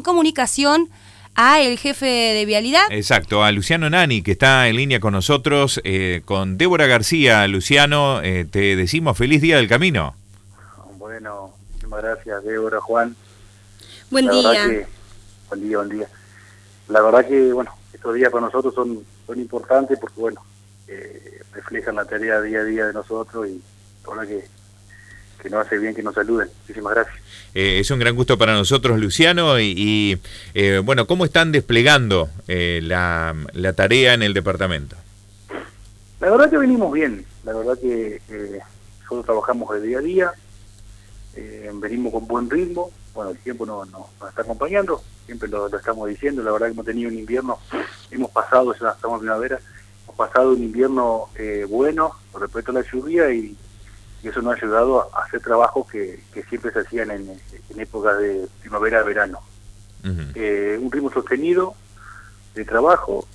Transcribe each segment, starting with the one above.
comunicación a el jefe de Vialidad. Exacto, a Luciano Nani, que está en línea con nosotros, con Débora García. Luciano, te decimos feliz día del camino. Bueno, muchísimas gracias, Débora, Juan. Buen día. Buen día. La verdad que, bueno, estos días para nosotros son importantes porque, bueno, reflejan la tarea día a día de nosotros y la verdad que nos hace bien que nos saluden. Muchísimas gracias. Es un gran gusto para nosotros, Luciano, bueno, ¿cómo están desplegando la tarea en el departamento? La verdad que venimos bien, la verdad que nosotros trabajamos de día a día, venimos con buen ritmo, bueno, el tiempo nos está acompañando, siempre lo estamos diciendo, la verdad que hemos tenido un invierno, hemos pasado, ya estamos en primavera, hemos pasado un invierno bueno con respecto a la lluvia y eso nos ha ayudado a hacer trabajos que siempre se hacían en épocas de primavera-verano. Uh-huh. Un ritmo sostenido de trabajo,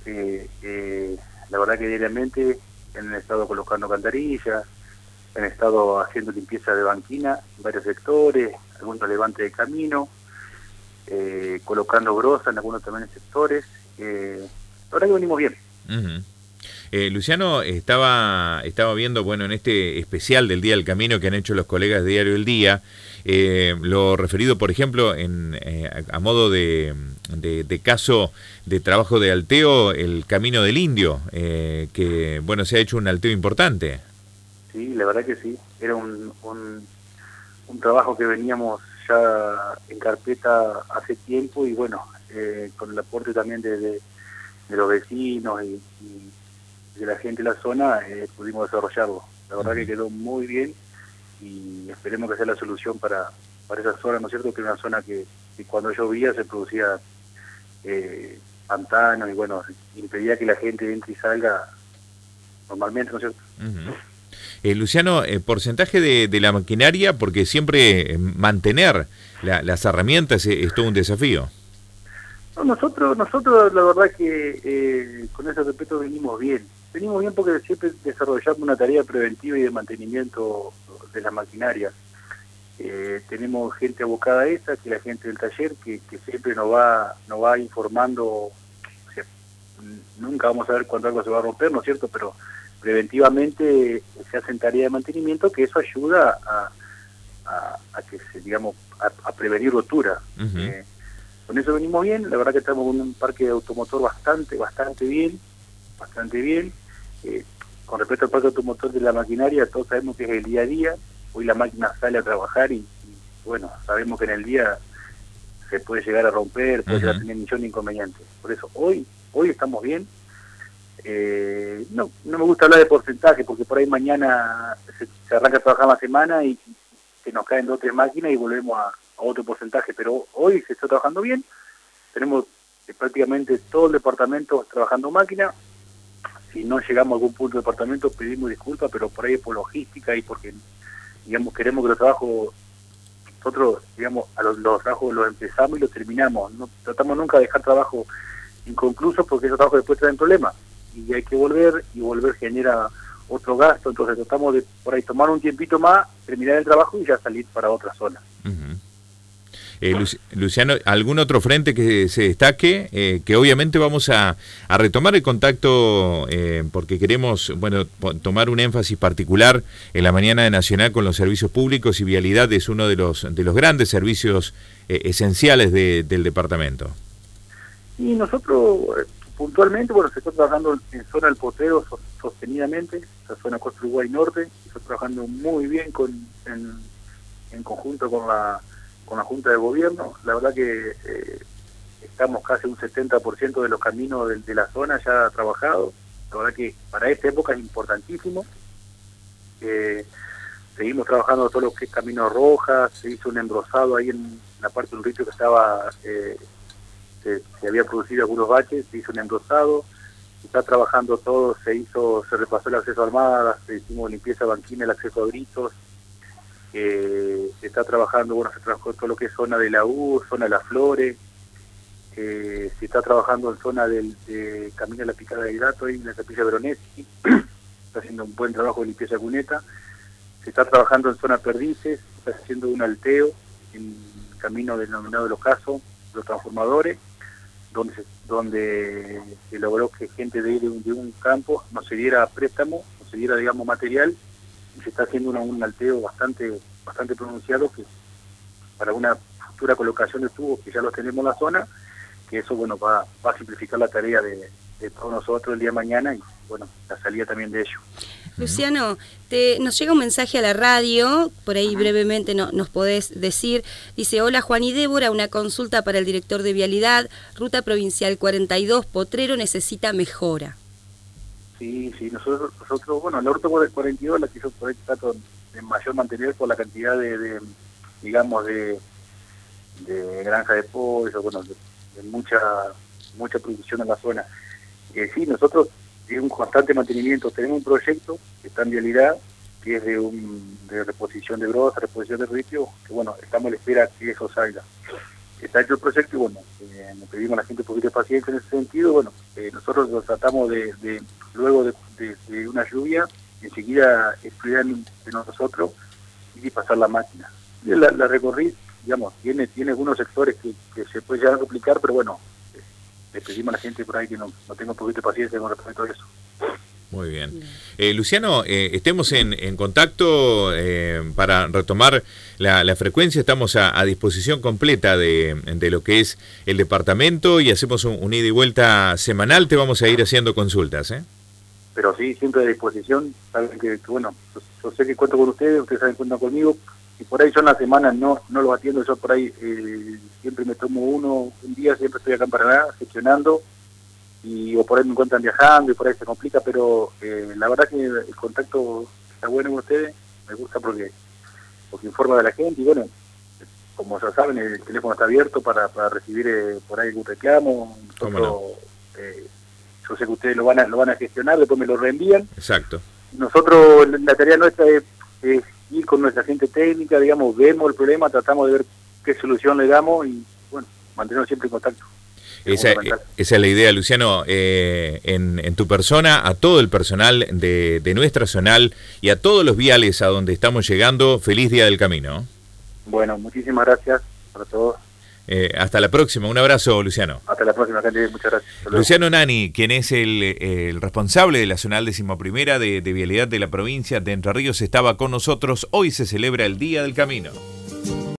la verdad que diariamente han estado colocando cantarillas, han estado haciendo limpieza de banquina en varios sectores, algunos levantes de camino, colocando brosa en algunos también sectores. La verdad que venimos bien. Uh-huh. Luciano, estaba viendo, bueno, en este especial del Día del Camino que han hecho los colegas de Diario El Día, lo referido, por ejemplo, a modo de caso de trabajo de alteo, el Camino del Indio, que, bueno, se ha hecho un alteo importante. Sí, la verdad que sí, era un trabajo que veníamos ya en carpeta hace tiempo y, bueno, con el aporte también de los vecinos y de la gente de la zona, pudimos desarrollarlo. La verdad que quedó muy bien y esperemos que sea la solución para esa zona, ¿no es cierto? Que es una zona que cuando llovía se producía pantanos y, bueno, impedía que la gente entre y salga normalmente, ¿no es cierto? Uh-huh. Luciano, porcentaje de la maquinaria, porque siempre mantener las herramientas es todo un desafío. No, nosotros la verdad que con ese respeto venimos bien porque siempre desarrollamos una tarea preventiva y de mantenimiento de la maquinaria. Tenemos gente abocada a esa, que es la gente del taller, que siempre nos va informando. O sea, nunca vamos a ver cuándo algo se va a romper, ¿no es cierto? Pero preventivamente se hacen tareas de mantenimiento, que eso ayuda a que se, digamos, a prevenir rotura. Uh-huh. Con eso venimos bien, la verdad que estamos con un parque de automotor bastante bien. Con respecto al parque automotor de la maquinaria, todos sabemos que es el día a día, hoy la máquina sale a trabajar y bueno, sabemos que en el día se puede llegar a romper, puede llegar a tener millones de inconvenientes. Por eso, hoy estamos bien. No me gusta hablar de porcentaje, porque por ahí mañana se arranca a trabajar la semana y se nos caen 2 o 3 máquinas y volvemos a otro porcentaje, pero hoy se está trabajando bien, tenemos prácticamente todo el departamento trabajando máquina. Si no llegamos a algún punto del departamento pedimos disculpas, pero por ahí es por logística y porque, digamos, queremos que los trabajos, nosotros, digamos, los trabajos los empezamos y los terminamos, no tratamos nunca de dejar trabajo inconclusos porque esos trabajos después traen problemas y hay que volver, y volver genera otro gasto, entonces tratamos de por ahí tomar un tiempito más, terminar el trabajo y ya salir para otra zona. Uh-huh. Luciano, ¿algún otro frente que se destaque? Que obviamente vamos a retomar el contacto porque queremos, bueno, tomar un énfasis particular en la mañana de Nacional con los servicios públicos, y vialidad es uno de los grandes servicios esenciales del departamento. Y nosotros puntualmente, bueno, se está trabajando en zona del Potrero sostenidamente, la zona Costa Uruguay Norte, se está trabajando muy bien en conjunto con la Junta de Gobierno. La verdad que estamos casi un 70% de los caminos de la zona ya trabajados. La verdad que para esta época es importantísimo. Seguimos trabajando todo lo que es Camino Rojas, se hizo un engrosado ahí en la parte de un río que estaba, se había producido algunos baches, se hizo un engrosado, se está trabajando todo, se repasó el acceso a Armadas, se hicimos limpieza banquina, el acceso a Britos. Se está trabajando, bueno, se trabajó todo lo que es zona de la U, zona de las Flores, se está trabajando en zona de Camino de la Picada del Gato y en la Capilla Veronesi, está haciendo un buen trabajo de limpieza cuneta, se está trabajando en zona Perdices, está haciendo un alteo en camino del denominado del Ocaso, los transformadores, donde se logró que gente de un campo nos se diera préstamo, nos se diera, digamos, material, y se está haciendo un alteo bastante pronunciado que para una futura colocación de tubos que ya los tenemos en la zona, que eso, bueno, va a simplificar la tarea de todos nosotros el día de mañana y, bueno, la salida también de ellos. Luciano, nos llega un mensaje a la radio, por ahí brevemente nos podés decir, dice: hola Juan y Débora, una consulta para el director de Vialidad, Ruta Provincial 42, Potrero necesita mejora. Sí, nosotros bueno, la Ruta 42 la quiso por ahí trato de mayor mantener por la cantidad digamos, de granja de pollo, bueno, de mucha producción en la zona. Sí, nosotros es un constante mantenimiento. Tenemos un proyecto que está en Vialidad, que es de reposición de broza, reposición de ripio, que bueno, estamos a la espera que eso salga. Está hecho el proyecto y bueno, le pedimos a la gente un poquito de paciencia en ese sentido. Bueno, nosotros lo tratamos luego de una lluvia, enseguida estudiar de nosotros y pasar la máquina. La recorrí, digamos, tiene algunos sectores que se puede llegar a duplicar, pero bueno, le pedimos a la gente por ahí que no tenga un poquito de paciencia con respecto a eso. Muy bien. Luciano, estemos en contacto para retomar la frecuencia. Estamos a disposición completa de lo que es el departamento y hacemos un ida y vuelta semanal. Te vamos a ir haciendo consultas, ¿eh? Pero sí, siempre a disposición. Saben que bueno, yo sé que cuento con ustedes saben que cuentan conmigo. Y por ahí yo en la semana no los atiendo, yo por ahí siempre me tomo un día, siempre estoy acá en Paraná gestionando, o por ahí me encuentran viajando y por ahí se complica, pero la verdad que el contacto está bueno con ustedes, me gusta porque informa de la gente y bueno, como ya saben, el teléfono está abierto para recibir por ahí algún reclamo. Nosotros, yo sé que ustedes lo van a gestionar, después me lo reenvían. Exacto. Nosotros, la tarea nuestra es ir con nuestra gente técnica, digamos, vemos el problema, tratamos de ver qué solución le damos y, bueno, mantenernos siempre en contacto. Esa es la idea, Luciano, en tu persona, a todo el personal de nuestra zonal y a todos los viales a donde estamos llegando, feliz Día del Camino. Bueno, muchísimas gracias para todos. Hasta la próxima, un abrazo, Luciano. Hasta la próxima, gente, muchas gracias. Luciano Nani, quien es el responsable de la zonal 11ª de Vialidad de la provincia de Entre Ríos, estaba con nosotros. Hoy se celebra el Día del Camino.